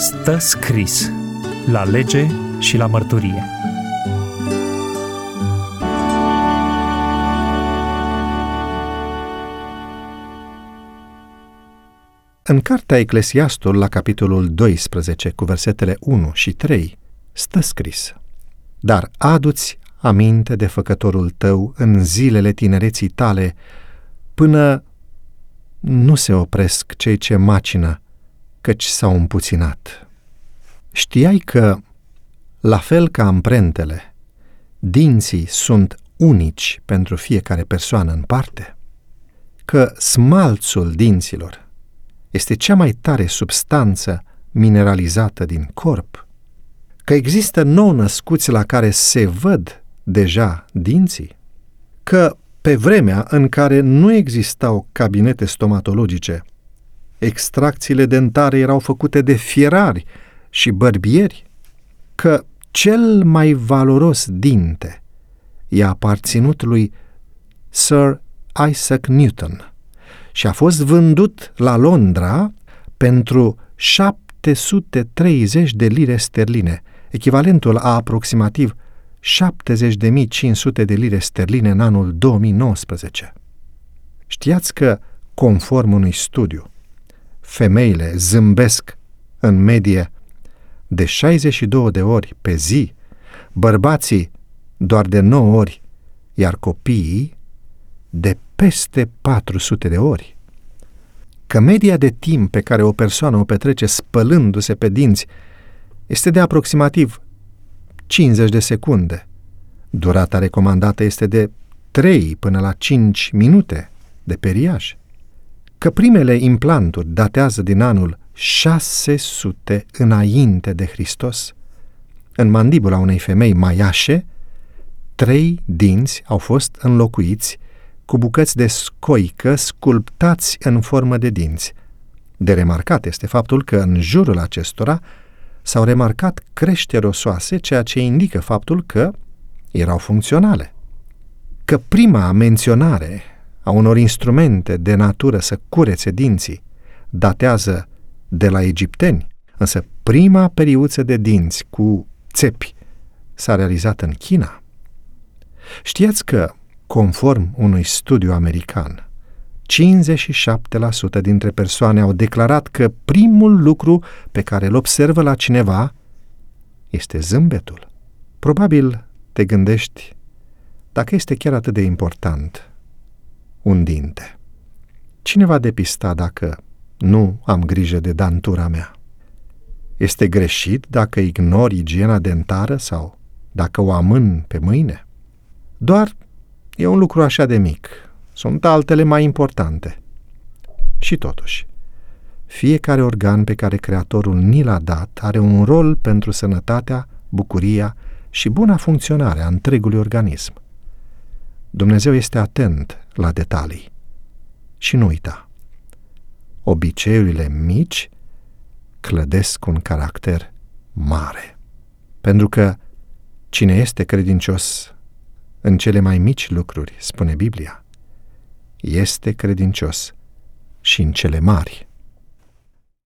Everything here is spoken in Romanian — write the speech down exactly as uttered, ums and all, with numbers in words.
Stă scris la lege și la mărturie. În cartea Eclesiastul, la capitolul doisprezece, cu versetele unu și trei, stă scris: Dar adu-ți aminte de făcătorul tău în zilele tinereții tale, până nu se opresc cei ce macină, căci s-au împuținat. Știai că, la fel ca amprentele, dinții sunt unici pentru fiecare persoană în parte? Că smalțul dinților este cea mai tare substanță mineralizată din corp? Că există nou-născuți la care se văd deja dinții? Că pe vremea în care nu existau cabinete stomatologice, extracțiile dentare erau făcute de fierari și bărbieri? Că cel mai valoros dinte i-a aparținut lui Sir Isaac Newton și a fost vândut la Londra pentru șapte sute treizeci de lire sterline, echivalentul a aproximativ șaptezeci de mii cinci sute de lire sterline în anul două mii nouăsprezece. Știați că, conform unui studiu, femeile zâmbesc în medie de șaizeci și două de ori pe zi, bărbații doar de nouă ori, iar copiii de peste patru sute de ori? Că media de timp pe care o persoană o petrece spălându-se pe dinți este de aproximativ cincizeci de secunde. Durata recomandată este de trei până la cinci minute de periaj. Că primele implanturi datează din anul șase sute înainte de Hristos. În mandibula unei femei maiașe, trei dinți au fost înlocuiți cu bucăți de scoică sculptați în formă de dinți. De remarcat este faptul că în jurul acestora s-au remarcat creșteri osoase, ceea ce indică faptul că erau funcționale. Că prima menționare a unor instrumente de natură să curețe dinții datează de la egipteni, însă prima periuță de dinți cu țepi s-a realizat în China. Știați că, conform unui studiu american, cincizeci și șapte la sută dintre persoane au declarat că primul lucru pe care îl observă la cineva este zâmbetul. Probabil te gândești dacă este chiar atât de important un dinte. Cine va depista dacă nu am grijă de dantura mea? Este greșit dacă ignori igiena dentară sau dacă o amân pe mâine? Doar e un lucru așa de mic. Sunt altele mai importante. Și totuși, fiecare organ pe care Creatorul ni l-a dat are un rol pentru sănătatea, bucuria și buna funcționare a întregului organism. Dumnezeu este atent la detalii. Și nu uita, obiceiurile mici clădesc un caracter mare. Pentru că cine este credincios în cele mai mici lucruri, spune Biblia, este credincios și în cele mari.